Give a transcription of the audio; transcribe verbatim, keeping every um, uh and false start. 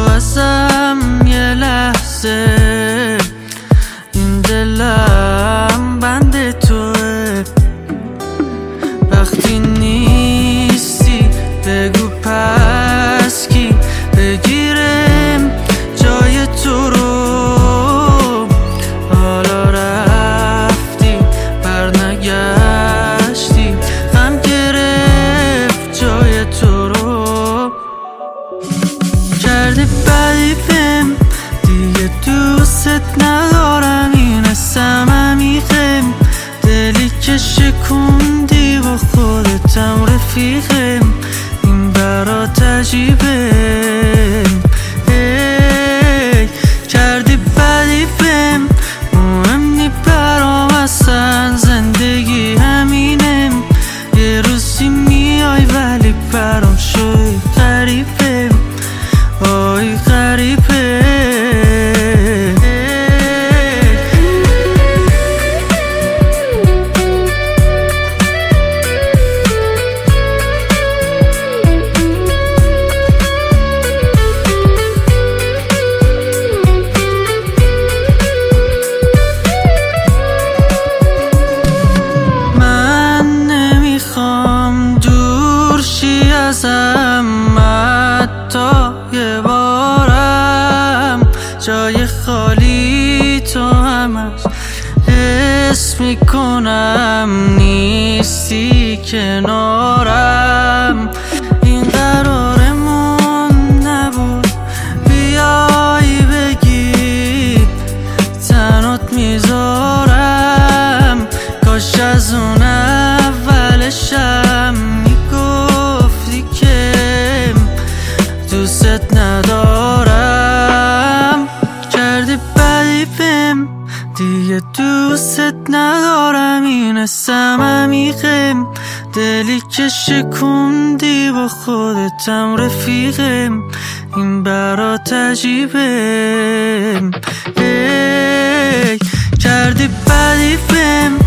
ازم یه لحظه، این دلم بند توه. وقتی نیستی بگو پس کی بگیرم جای تو رو. حالا رفتی برنگشتی، غم گرفت جای تو رو. کردی بدی بهم دیگه دوست ندارم، این حسم عمیقه، دلی که شکوندی با خودتم رفیقم، این برات عجیبه. ای کردی بدی بهم مهم نی برام اصلا، زندگی همینم، یه روزی میای ولی برام شوی غریبه، آی غریبه. حتی یه بارم جای خالی تو همش حس میکنم، نیستی کنارم، این قرارمون نبود بیایی بگی تنات میذارم. کاش از اون اولشم دوست ندارم. کردی بدی بهم دیگه دوست ندارم، این حسم عمیقه، دلی که شکوندی با خودتم رفیقم، این برات عجیبه. ای کردی بدی بهم